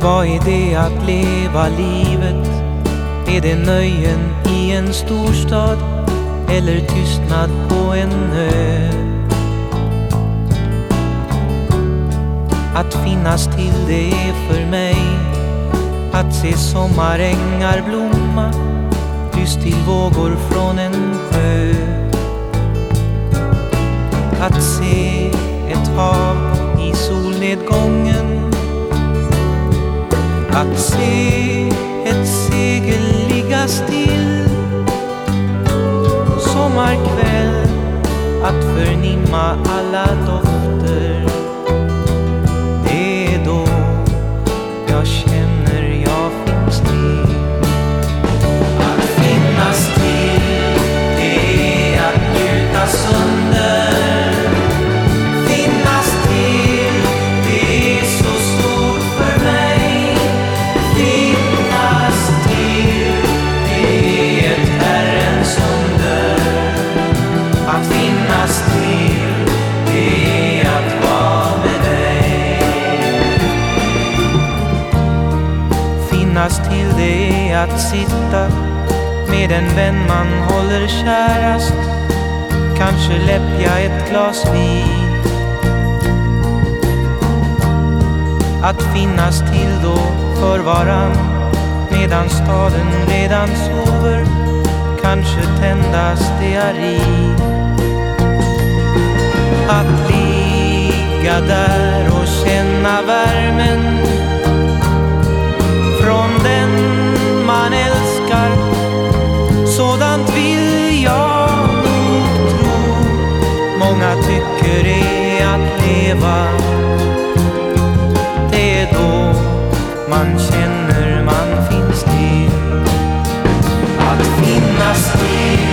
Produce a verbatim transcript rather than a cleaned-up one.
Vad är det att leva livet? Är det nöjen i en storstad eller tystnad på en ö? Att finnas till det är för mig att se sommarängar blomma, tyst till vågor från en sjö. Att se ett hav i solnedgången, att se ett segel ligga still. Sommarkväll, att förnimma alla dofter. Det är då jag känner jag finns till. Att finnas till, det är att njuta sönder. Finnas till, det är så stort för mig. Finnas till, det är ett Herrens under. Att finnas till, det är att vara med dig. Finnas till, det är att sitta med en vän man håller kärast, kanske läppja ett glas vin. Att finnas till då för varann medan staden redan sover, kanske tända stearin. Att ligga där och känna värmen från den man älskar. Sådant vill jag nog tro många tycker är att leva. Det är då man känner man finns till. Att finnas till,